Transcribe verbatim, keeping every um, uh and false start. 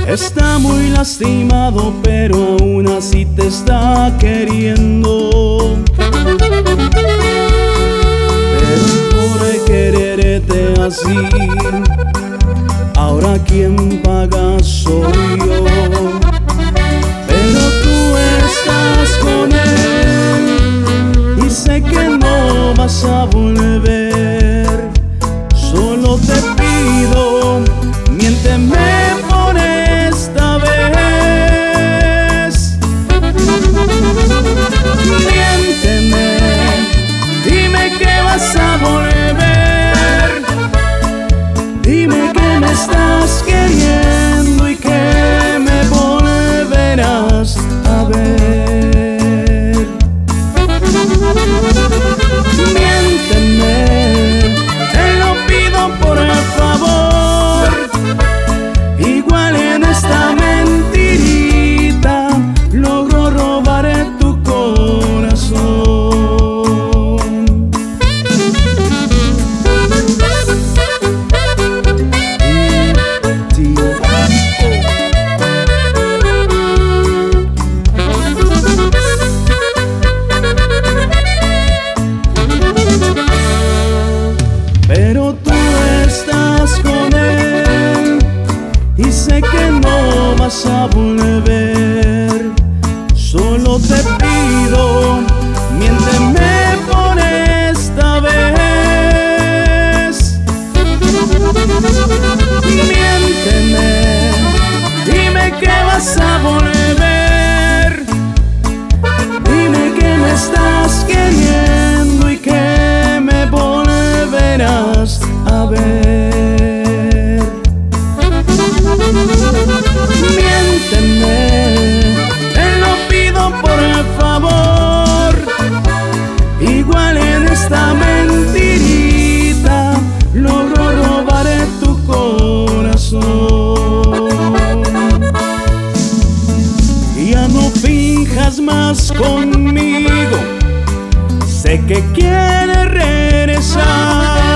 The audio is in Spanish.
Está muy lastimado, pero aún así te está queriendo. Pero por quererte así, ahora quien paga soy yo. Pero tú estás con él y sé que no vas a volver. Solo te pido, miénteme por esta vez. Miénteme, dime que vas a volver. Dime que me estás queriendo y que me volverás a ver. Miénteme, te lo pido por favor. Igual en esta mentirita logro robar tu corazón. Pero tú estás con él y sé que no vas a volver. Solo te pido, miénteme por esta vez. Miénteme, dime que vas a volver. Dime que me estás queriendo y que me volverás a ver. Miénteme, te lo pido por favor. Igual en esta mentirita logro robar tu corazón. Ya no finjas más conmigo, sé que quieres regresar.